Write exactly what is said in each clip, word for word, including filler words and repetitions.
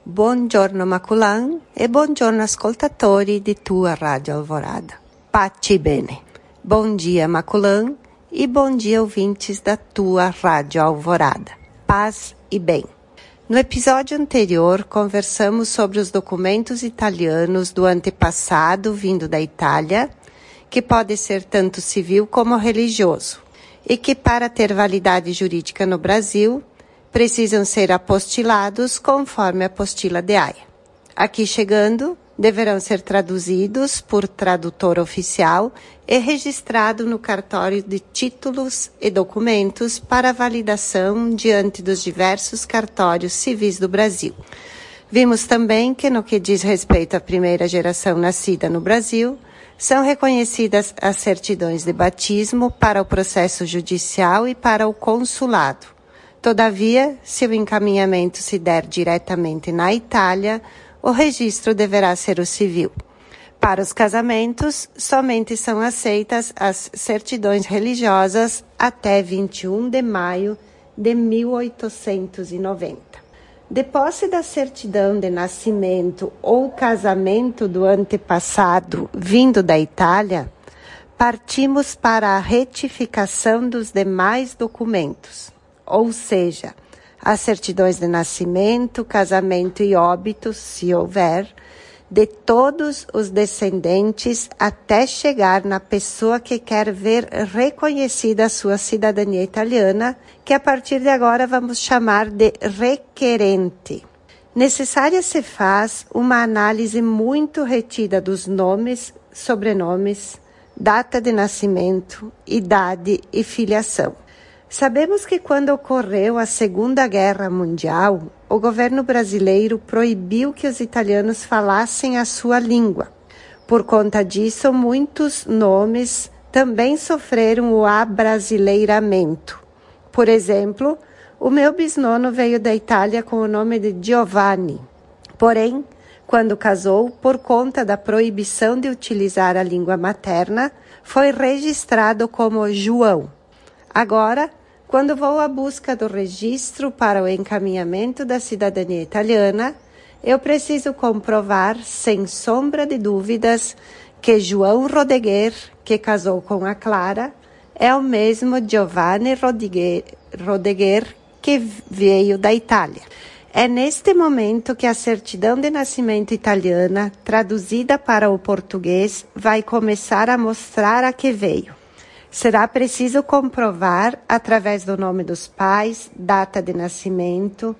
Buongiorno Maculan e buongiorno ascoltatori di tua Rádio Alvorada. Pace bene. Bom dia Maculan e bom dia ouvintes da tua Rádio Alvorada. Paz e bem. No episódio anterior, conversamos sobre os documentos italianos do antepassado vindo da Itália, que pode ser tanto civil como religioso, e que para ter validade jurídica no Brasil, precisam ser apostilados conforme a apostila de Haia. Aqui chegando, deverão ser traduzidos por tradutor oficial e registrado no cartório de títulos e documentos para validação diante dos diversos cartórios civis do Brasil. Vimos também que, no que diz respeito à primeira geração nascida no Brasil, são reconhecidas as certidões de batismo para o processo judicial e para o consulado. Todavia, se o encaminhamento se der diretamente na Itália, o registro deverá ser o civil. Para os casamentos, somente são aceitas as certidões religiosas até vinte e um de maio de mil oitocentos e noventa. De posse da certidão de nascimento ou casamento do antepassado vindo da Itália, partimos para a retificação dos demais documentos, ou seja, as certidões de nascimento, casamento e óbito, se houver, de todos os descendentes até chegar na pessoa que quer ver reconhecida a sua cidadania italiana, que a partir de agora vamos chamar de requerente. Necessária se faz uma análise muito retida dos nomes, sobrenomes, data de nascimento, idade e filiação. Sabemos que quando ocorreu a Segunda Guerra Mundial, o governo brasileiro proibiu que os italianos falassem a sua língua. Por conta disso, muitos nomes também sofreram o abrasileiramento. Por exemplo, o meu bisnono veio da Itália com o nome de Giovanni. Porém, quando casou, por conta da proibição de utilizar a língua materna, foi registrado como João. Agora, quando vou à busca do registro para o encaminhamento da cidadania italiana, eu preciso comprovar, sem sombra de dúvidas, que João Rodeguer, que casou com a Clara, é o mesmo Giovanni Rodeguer, Rodeguer que veio da Itália. É neste momento que a certidão de nascimento italiana, traduzida para o português, vai começar a mostrar a que veio. Será preciso comprovar, através do nome dos pais, data de nascimento,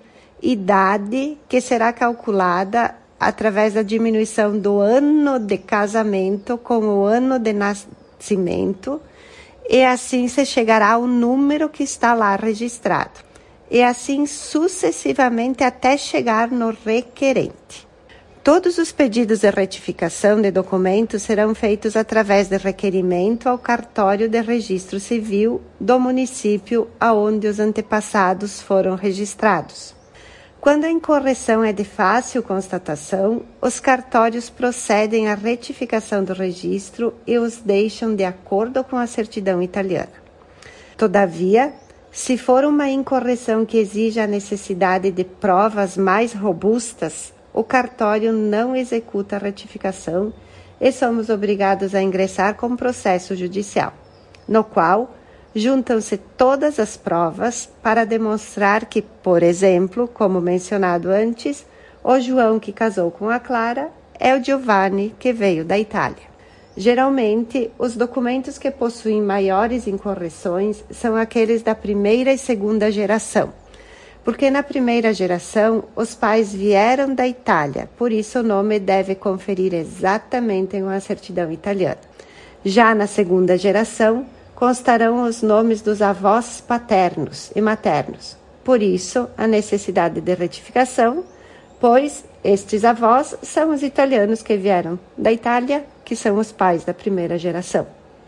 idade, que será calculada através da diminuição do ano de casamento com o ano de nascimento, e assim se chegará ao número que está lá registrado, e assim sucessivamente até chegar no requerente. Todos os pedidos de retificação de documentos serão feitos através de requerimento ao cartório de registro civil do município aonde os antepassados foram registrados. Quando a incorreção é de fácil constatação, os cartórios procedem à retificação do registro e os deixam de acordo com a certidão italiana. Todavia, se for uma incorreção que exija a necessidade de provas mais robustas, o cartório não executa a retificação e somos obrigados a ingressar com processo judicial, no qual juntam-se todas as provas para demonstrar que, por exemplo, como mencionado antes, o João que casou com a Clara é o Giovanni que veio da Itália. Geralmente, os documentos que possuem maiores incorreções são aqueles da primeira e segunda geração, porque na primeira geração os pais vieram da Itália, por isso o nome deve conferir exatamente em uma certidão italiana. Já na segunda geração, constarão os nomes dos avós paternos e maternos, por isso a necessidade de retificação, pois estes avós são os italianos que vieram da Itália, que são os pais da primeira geração.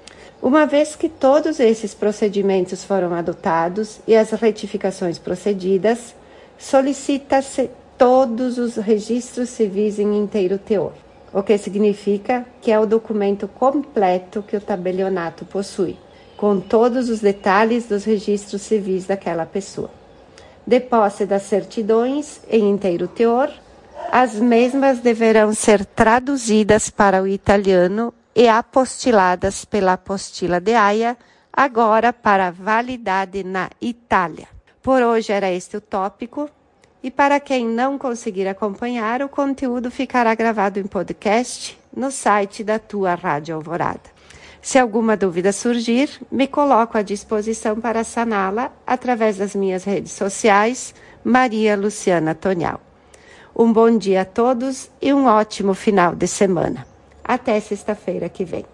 Uma vez que todos esses procedimentos foram adotados e as retificações procedidas, solicita-se todos os registros civis em inteiro teor, o que significa que é o documento completo que o tabelionato possui, com todos os detalhes dos registros civis daquela pessoa. De posse das certidões em inteiro teor, As mesmas deverão ser traduzidas para o italiano e apostiladas pela Apostila de Haia, agora para validade na Itália. Por hoje era este o tópico, e para quem não conseguir acompanhar, o conteúdo ficará gravado em podcast no site da tua Rádio Alvorada. Se alguma dúvida surgir, me coloco à disposição para saná-la através das minhas redes sociais, Maria Luciana Tonial. Um bom dia a todos e um ótimo final de semana. Até sexta-feira que vem.